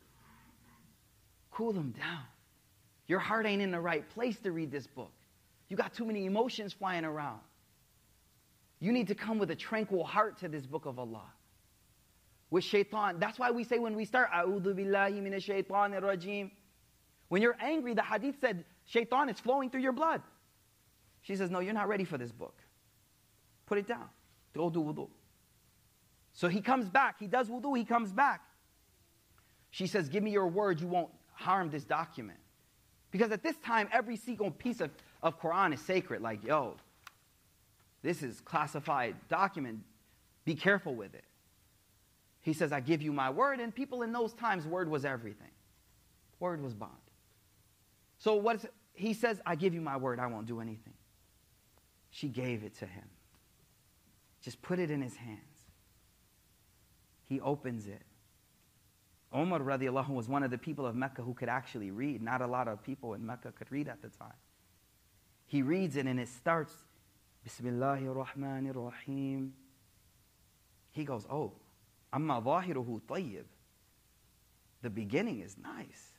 Cool him down. Your heart ain't in the right place to read this book. You got too many emotions flying around. You need to come with a tranquil heart to this book of Allah. With shaitan. That's why we say when we start, A'udhu billahi minash shaitanir rajim. When you're angry, the hadith said, shaitan is flowing through your blood. She says, no, you're not ready for this book. Put it down. Go do wudu. So he comes back. He does wudu. He comes back. She says, give me your word you won't harm this document. Because at this time, every single piece of Quran is sacred. Like, yo, this is classified document. Be careful with it. He says, I give you my word. And people in those times, word was everything. Word was bond. So he says, I give you my word. I won't do anything. She gave it to him. Just put it in his hands. He opens it. Umar radiallahu anhu was one of the people of Mecca who could actually read. Not a lot of people in Mecca could read at the time. He reads it and it starts, Bismillahir Rahmanir Rahim. He goes, oh, amma zahiruhu tayyib. The beginning is nice.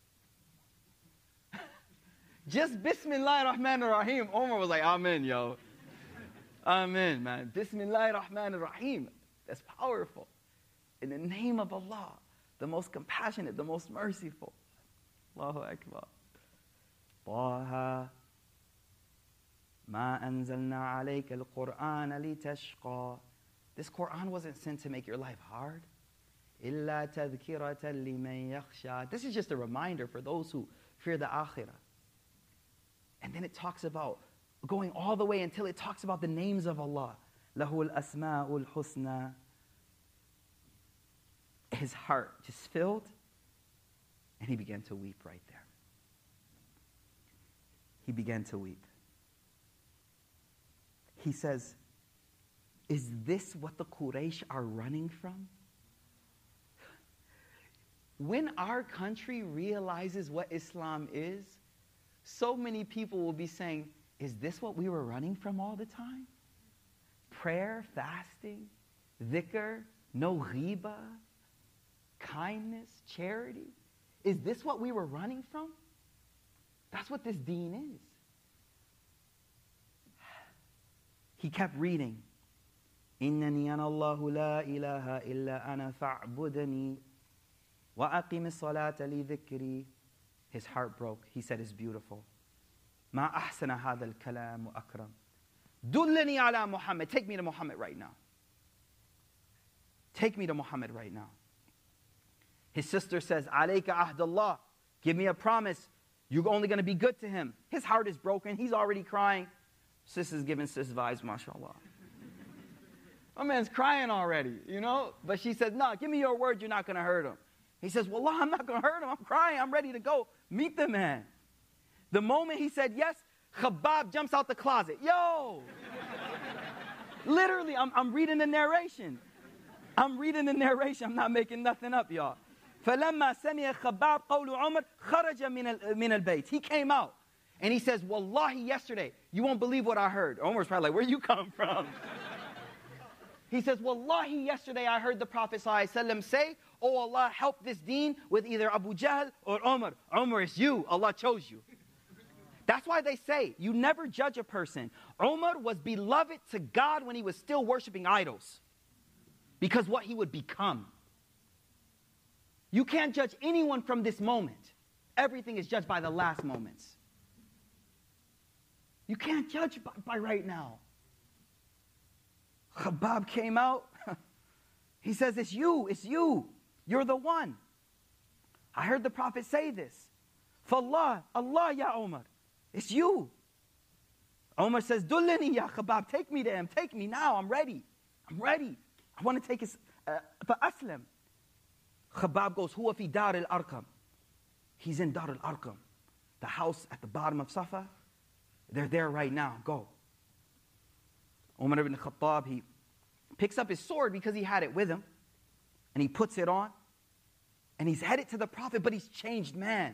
Just Bismillahir Rahmanir Rahim. Umar was like, amen, yo. Amen, man. Bismillahir Rahmanir Rahim. That's powerful. In the name of Allah, the most compassionate, the most merciful. Allahu Akbar. Taha ma anzalna alayka al-Qur'ana litashqa. This Quran wasn't sent to make your life hard. Illa tadhkiratan liman yakhsha. This is just a reminder for those who fear the akhirah. And then it talks about going all the way until it talks about the names of Allah. Lahul asma'ul husna. His heart just filled, and he began to weep right there. He began to weep. He says, is this what the Quraysh are running from? When our country realizes what Islam is, so many people will be saying, is this what we were running from all the time? Prayer, fasting, dhikr, no ghiba, kindness, charity. Is this what we were running from? That's what this deen is. He kept reading. إِنَّنِي أَنَا اللَّهُ لَا إِلَهَ إِلَّا أَنَا فَاعْبُدْنِي وَأَقِمِ الصَّلَاةَ لِذِكْرِي. His heart broke. He said, it's beautiful. مَا أَحْسَنَ هَذَا الْكَلَامُ أَكْرَمُ. دُلَّنِي عَلَى Muhammad. Take me to Muhammad right now. Take me to Muhammad right now. His sister says, عَلَيْكَ عَهْدَ اللَّهِ. Give me a promise. You're only going to be good to him. His heart is broken. He's already crying. Sis is giving sis vibes, mashallah. My man's crying already, you know? But she said, no, give me your word you're not going to hurt him. He says, wallah, I'm not going to hurt him. I'm crying. I'm ready to go meet the man. The moment he said yes, Khabbab jumps out the closet. Yo! Literally, I'm reading the narration. I'm reading the narration. I'm not making nothing up, y'all. فَلَمَّا سَمِيَ خَبَّابْ قَوْلُ عُمَرْ خَرَجَ مِنَ الْبَيْتِ. He came out. And he says, wallahi, yesterday, you won't believe what I heard. Umar's probably like, where you come from? He says, wallahi, yesterday I heard the Prophet ﷺ say, oh Allah, help this deen with either Abu Jahl or Umar. Umar, it's you. Allah chose you. That's why they say, you never judge a person. Umar was beloved to God when he was still worshiping idols. Because what he would become. You can't judge anyone from this moment. Everything is judged by the last moments. You can't judge by right now. Khabbab came out. He says, it's you. You're the one. I heard the Prophet say this. Fallah, Allah ya Umar. It's you. Umar says, Dullani ya Khabbab. Take me to him. Take me now. I'm ready. I want to take his... Aslam. Khabbab goes, Huwa fi Dar al-Arqam. He's in Dar al-Arqam. The house at the bottom of Safa. They're there right now. Go. Umar ibn Khattab, he picks up his sword because he had it with him. And he puts it on. And he's headed to the Prophet, but he's changed man.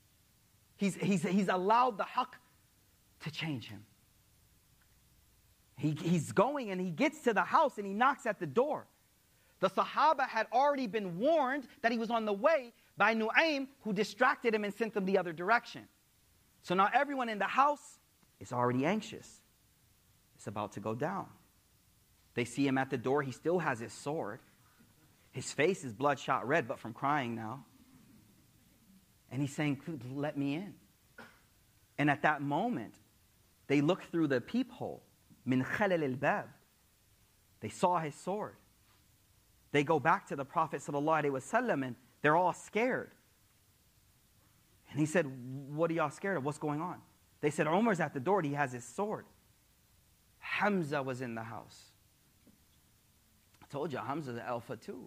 He's allowed the haqq to change him. He's going and he gets to the house and he knocks at the door. The Sahaba had already been warned that he was on the way by Nu'aym, who distracted him and sent them the other direction. So now everyone in the house is already anxious. It's about to go down. They see him at the door. He still has his sword. His face is bloodshot red, but from crying now. And he's saying, let me in. And at that moment, they look through the peephole. Min khalal al-bab. They saw his sword. They go back to the Prophet ﷺ and they're all scared. And he said, what are y'all scared of? What's going on? They said, Umar's at the door. He has his sword. Hamza was in the house. I told you, Hamza's the alpha too.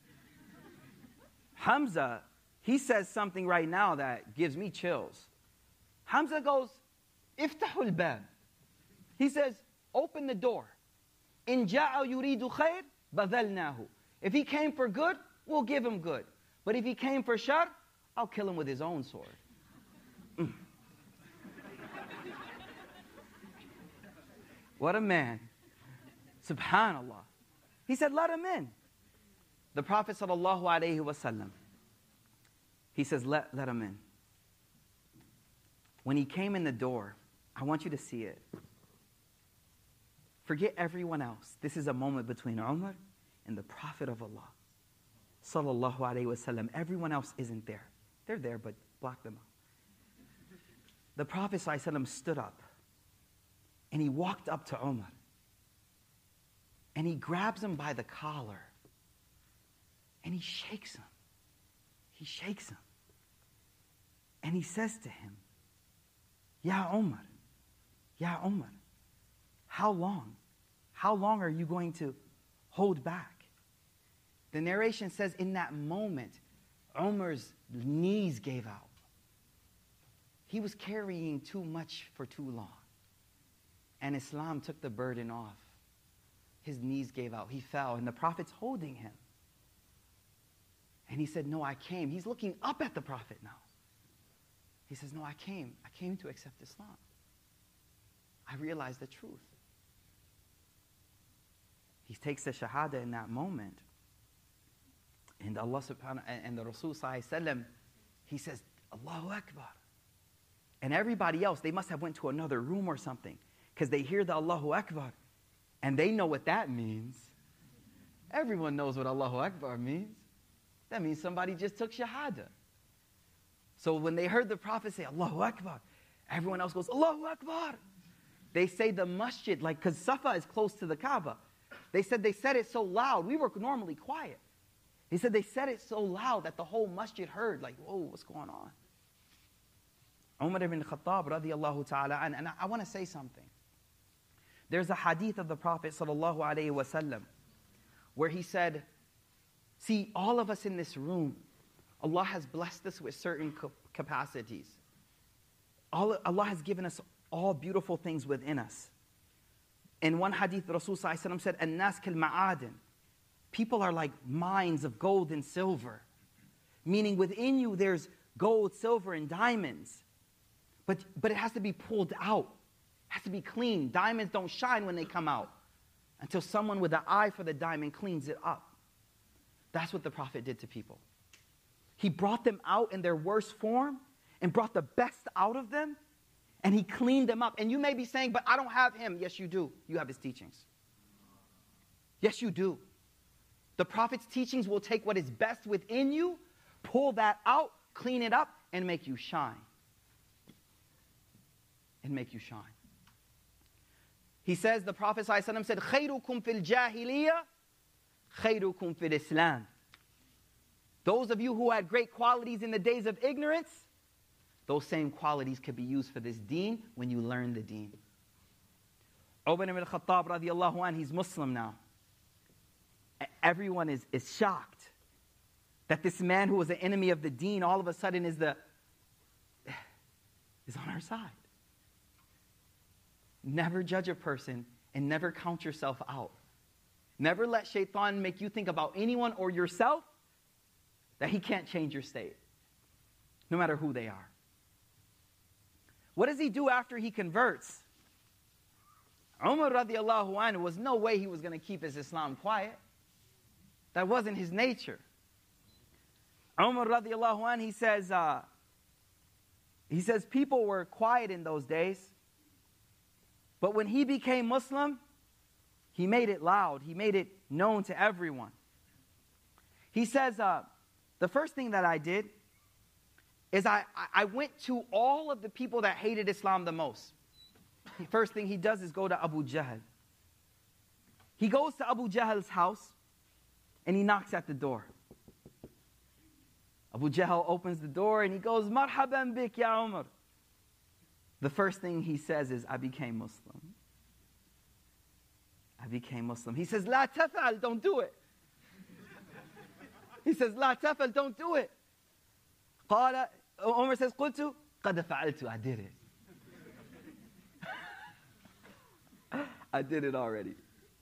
Hamza, he says something right now that gives me chills. Hamza goes, Iftahul bab. He says, open the door. In ja'a yuridu khair, badalnahu. If he came for good, we'll give him good. But if he came for shar, I'll kill him with his own sword. What a man. Subhanallah. He said, let him in. The Prophet ﷺ, he says, let him in. When he came in the door, I want you to see it. Forget everyone else. This is a moment between Umar and the Prophet of Allah. Sallallahu alayhi wasallam. Everyone else isn't there. They're there, but block them out. The Prophet ﷺ stood up and he walked up to Umar and he grabs him by the collar and he shakes him. He shakes him. And he says to him, Ya Umar, how long? How long are you going to hold back? The narration says in that moment, Umar's knees gave out. He was carrying too much for too long. And Islam took the burden off. His knees gave out. He fell, and the Prophet's holding him. And he said, no, I came. He's looking up at the Prophet now. He says, no, I came. I came to accept Islam. I realized the truth. He takes the Shahada in that moment. And Allah subhanahu and the Rasul sallallahu alaihi wasallam, he says, Allahu Akbar. And everybody else, they must have went to another room or something, because they hear the Allahu Akbar and they know what that means. Everyone knows what Allahu Akbar means. That means somebody just took Shahada. So when they heard the Prophet say Allahu Akbar, everyone else goes Allahu Akbar. They say the masjid, like, because Safa is close to the Kaaba. They said it so loud. We were normally quiet. He said they said it so loud that the whole masjid heard, like, whoa, what's going on? Umar ibn Khattab radiyallahu ta'ala, and I want to say something. There's a hadith of the Prophet sallallahu alayhi wasallam where he said, see, all of us in this room, Allah has blessed us with certain capacities. Allah has given us all beautiful things within us. In one hadith, Rasul sallallahu alayhi wasallam said, "An-nas kal ma'adin." People are like mines of gold and silver. Meaning within you there's gold, silver, and diamonds. But it has to be pulled out. It has to be clean. Diamonds don't shine when they come out until someone with an eye for the diamond cleans it up. That's what the Prophet did to people. He brought them out in their worst form and brought the best out of them, and he cleaned them up. And you may be saying, but I don't have him. Yes, you do. You have his teachings. Yes, you do. The Prophet's teachings will take what is best within you, pull that out, clean it up, and make you shine. And make you shine. He says, the Prophet ﷺ said, خَيْرُكُمْ فِي الْجَاهِلِيَّةِ خَيْرُكُمْ فِي الْإِسْلَامِ. Those of you who had great qualities in the days of ignorance, those same qualities could be used for this deen when you learn the deen. Umar ibn Khattab radiyallahu anhu, he's Muslim now. Everyone is shocked that this man who was an enemy of the deen all of a sudden is on our side. Never judge a person and never count yourself out. Never let shaitan make you think about anyone or yourself that he can't change your state, no matter who they are. What does he do after he converts? Umar radiallahu anhu was no way he was going to keep his Islam quiet. That wasn't his nature. Umar radiallahu anhu, he says people were quiet in those days, but when he became Muslim, he made it loud. He made it known to everyone. He says, the first thing that I did is I went to all of the people that hated Islam the most. The first thing he does is go to Abu Jahl. He goes to Abu Jahl's house and he knocks at the door. Abu Jahl opens the door and he goes, Marhaban bik ya Umar. The first thing he says is, I became Muslim. I became Muslim. He says, La taf'al, don't do it. He says, La taf'al, don't do it. Umar says, Qultu, qad fa'altu, I did it. I did it already.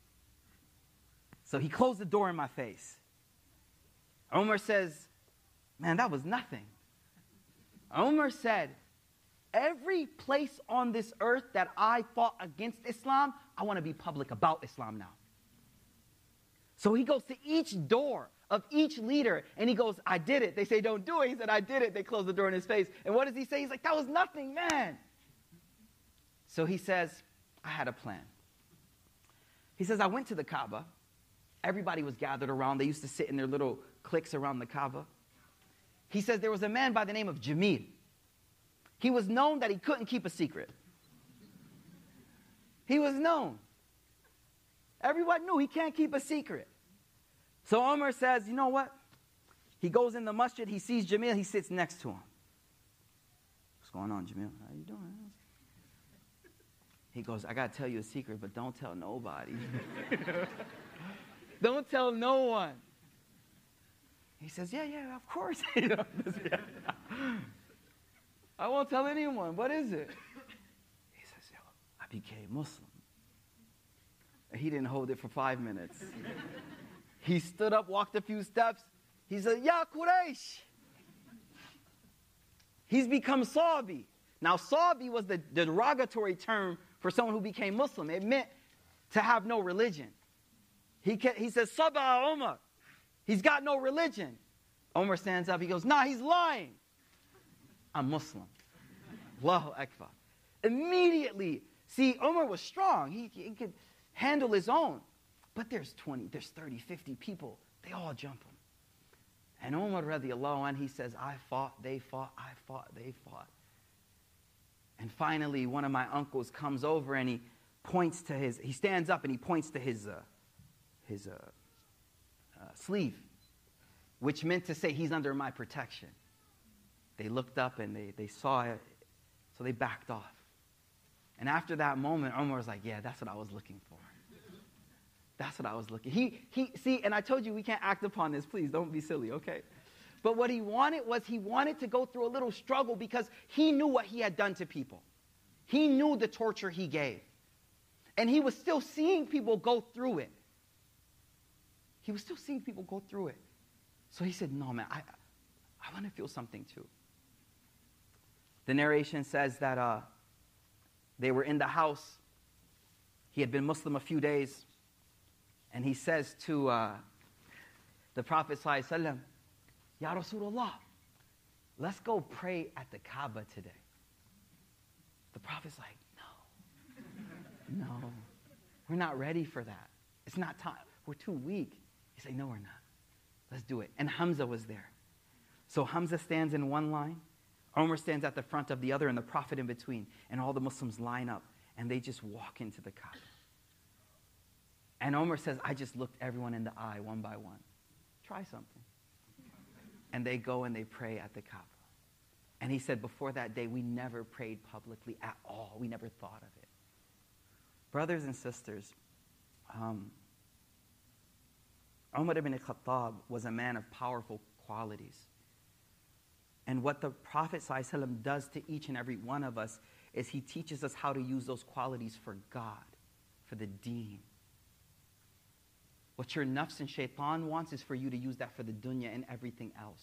So he closed the door in my face. Umar says, man, that was nothing. Umar said, every place on this earth that I fought against Islam, I want to be public about Islam now. So he goes to each door of each leader and he goes, I did it. They say, don't do it. He said, I did it. They close the door in his face. And what does he say? He's like, that was nothing, man. So he says, I had a plan. He says, I went to the Kaaba. Everybody was gathered around. They used to sit in their little cliques around the Kaaba. He says there was a man by the name of Jamil. He was known that he couldn't keep a secret. He was known. Everyone knew he can't keep a secret. So Umar says, you know what? He goes in the masjid, he sees Jamil, he sits next to him. What's going on, Jamil? How you doing? He goes, I got to tell you a secret, but don't tell nobody. Don't tell no one. He says, yeah, of course. I won't tell anyone. What is it? He says, I became Muslim. He didn't hold it for 5 minutes. He stood up, walked a few steps. He said, Ya Quraysh. He's become Sabi. Now, Sabi was the derogatory term for someone who became Muslim. It meant to have no religion. He says, Sabah Umar. He's got no religion. Umar stands up. He goes, nah, he's lying. I'm Muslim. Allahu Akbar. Immediately, see, Umar was strong. He could handle his own. But there's 30, 50 people. They all jump him. And Umar radiallahu anhu, he says, I fought, they fought, I fought, they fought. And finally, one of my uncles comes over and he stands up and he points to his sleeve, which meant to say he's under my protection. They looked up and they saw it, so they backed off. And after that moment, Umar was like, yeah, that's what I was looking for. That's what I was looking. See, and I told you we can't act upon this. Please don't be silly, okay? But what he wanted to go through a little struggle because he knew what he had done to people. He knew the torture he gave. And he was still seeing people go through it. He was still seeing people go through it. So he said, no, man, I want to feel something too. The narration says that they were in the house. He had been Muslim a few days. And he says to the Prophet ﷺ, Ya Rasulullah, let's go pray at the Kaaba today. The Prophet's like, no, we're not ready for that. It's not time. We're too weak. He said, no, we're not. Let's do it. And Hamza was there. So Hamza stands in one line, Umar stands at the front of the other, and the Prophet in between. And all the Muslims line up, and they just walk into the Kaaba. And Umar says, I just looked everyone in the eye one by one. Try something. And they go and they pray at the Kaaba. And he said, before that day, we never prayed publicly at all. We never thought of it. Brothers and sisters, Umar ibn Khattab was a man of powerful qualities. And what the Prophet ﷺ does to each and every one of us is he teaches us how to use those qualities for God, for the deen. What your nafs and shaitan wants is for you to use that for the dunya and everything else.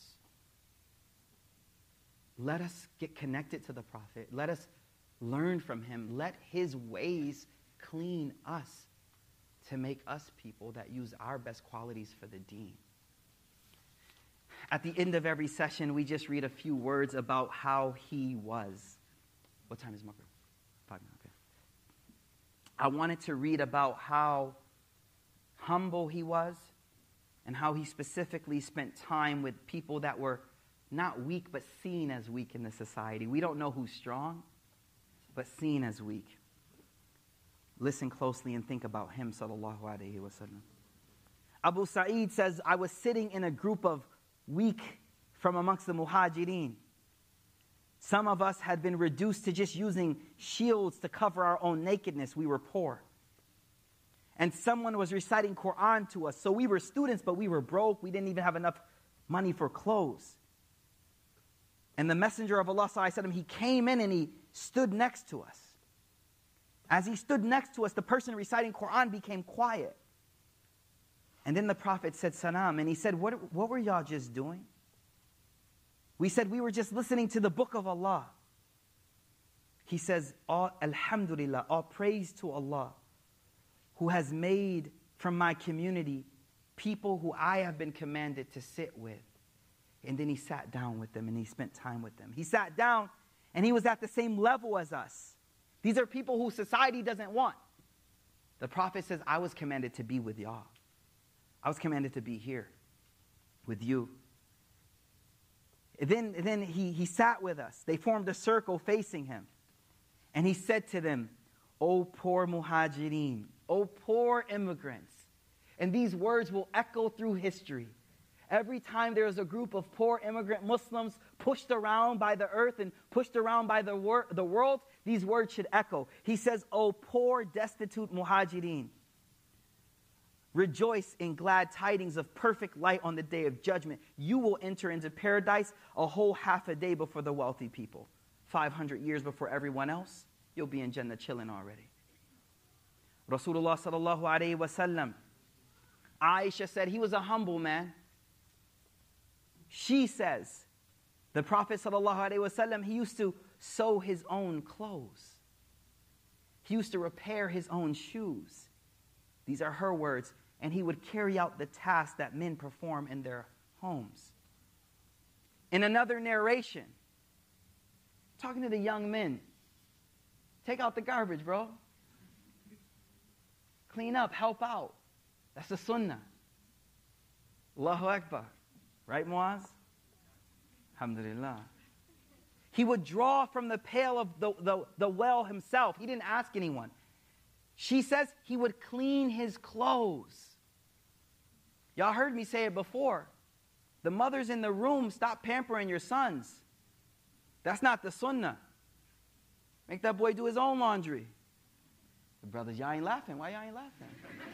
Let us get connected to the Prophet. Let us learn from him. Let his ways clean us to make us people that use our best qualities for the deen. At the end of every session, we just read a few words about how he was. What time is Maghrib? 5 minutes, okay. I wanted to read about how humble he was and how he specifically spent time with people that were not weak, but seen as weak in the society. We don't know who's strong, but seen as weak. Listen closely and think about him, sallallahu alayhi wa sallam. Abu Sa'id says, I was sitting in a group of weak from amongst the muhajirin. Some of us had been reduced to just using shields to cover our own nakedness. We were poor. And someone was reciting Quran to us. So we were students, but we were broke. We didn't even have enough money for clothes. And the Messenger of Allah, sallallahu alaihi wasallam, he came in and he stood next to us. As he stood next to us, the person reciting Quran became quiet. And then the Prophet said, Salam, and he said, what were y'all just doing? We said, we were just listening to the book of Allah. He says, Alhamdulillah, all praise to Allah, who has made from my community people who I have been commanded to sit with. And then he sat down with them and he spent time with them. He sat down and he was at the same level as us. These are people who society doesn't want. The Prophet says, I was commanded to be with y'all. I was commanded to be here with you. Then he sat with us. They formed a circle facing him. And he said to them, O poor muhajirin, O poor immigrants. And these words will echo through history. Every time there is a group of poor immigrant Muslims pushed around by the earth and pushed around by the world, these words should echo. He says, O poor destitute muhajirin, rejoice in glad tidings of perfect light on the day of judgment. You will enter into paradise a whole half a day before the wealthy people. 500 years before everyone else, you'll be in Jannah chilling already. Rasulullah sallallahu alayhi wa sallam, Aisha said he was a humble man. She says, the Prophet sallallahu alayhi wa sallam, he used to sew his own clothes. He used to repair his own shoes. These are her words. And he would carry out the tasks that men perform in their homes. In another narration, talking to the young men, take out the garbage, bro. Clean up, help out. That's the sunnah. Allahu Akbar. Right, Muaz? Alhamdulillah. He would draw from the pail of the well himself. He didn't ask anyone. She says he would clean his clothes. Y'all heard me say it before. The mothers in the room, stop pampering your sons. That's not the sunnah. Make that boy do his own laundry. The brothers, y'all ain't laughing. Why y'all ain't laughing?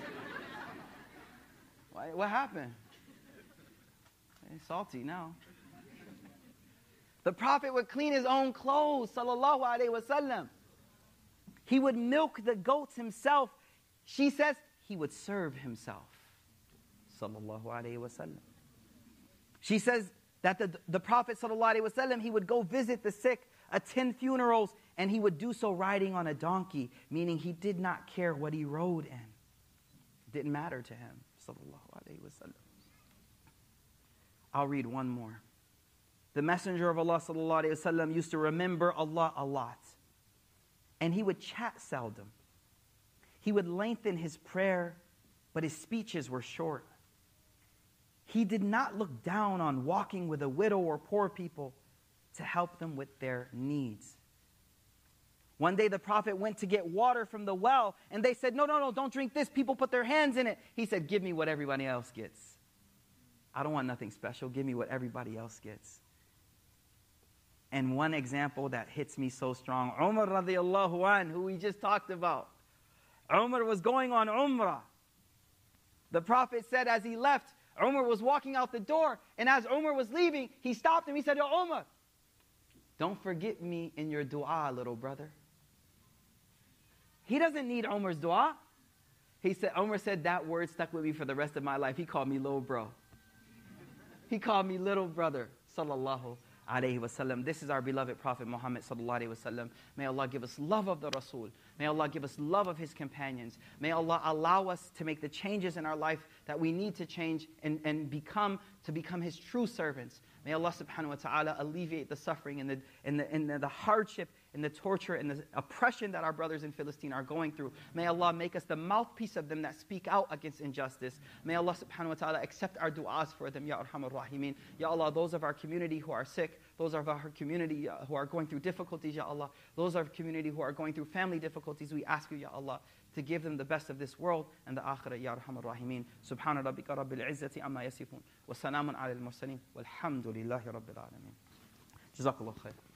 What happened? It's salty now. The Prophet would clean his own clothes, sallallahu alaihi wasallam. He would milk the goats himself. She says he would serve himself, sallallahu alaihi wasallam. She says that the Prophet sallallahu alaihi wasallam, he would go visit the sick, attend funerals, and he would do so riding on a donkey, meaning he did not care what he rode in. It didn't matter to him, sallallahu alaihi wasallam. I'll read one more. The Messenger of Allah sallallahu alaihi wasallam used to remember Allah a lot. And he would chat seldom. He would lengthen his prayer, but his speeches were short. He did not look down on walking with a widow or poor people to help them with their needs. One day the Prophet went to get water from the well, and they said, no, don't drink this. People put their hands in it. He said, give me what everybody else gets. I don't want nothing special. Give me what everybody else gets. And one example that hits me so strong, Umar radiallahu anh, who we just talked about. Umar was going on Umrah. The Prophet said as he left, Umar was walking out the door, and as Umar was leaving, he stopped him. He said, Yo, Umar, don't forget me in your dua, little brother. He doesn't need Umar's dua. Umar said that word stuck with me for the rest of my life. He called me little bro. He called me little brother, sallallahu alayhi wasallam. This is our beloved Prophet Muhammad sallallahu alayhi wasallam. May Allah give us love of the Rasul. May Allah give us love of his companions. May Allah allow us to make the changes in our life that we need to change and become his true servants. May Allah subhanahu wa ta'ala alleviate the suffering and the hardship and the torture and the oppression that our brothers in Philistine are going through. May Allah make us the mouthpiece of them that speak out against injustice. May Allah subhanahu wa ta'ala accept our du'as for them, Ya Arhamar Rahimeen. Ya Allah, those of our community who are sick, those of our community who are going through difficulties, Ya Allah, those of our community who are going through family difficulties, we ask you, Ya Allah, to give them the best of this world and the akhirah, Ya Arhamar Rahimeen. Subhana rabbika rabbil izzati amma yasifun. Wa salamun ala al-mursaleen. Walhamdulillahi rabbil alameen. Jazakallah khair.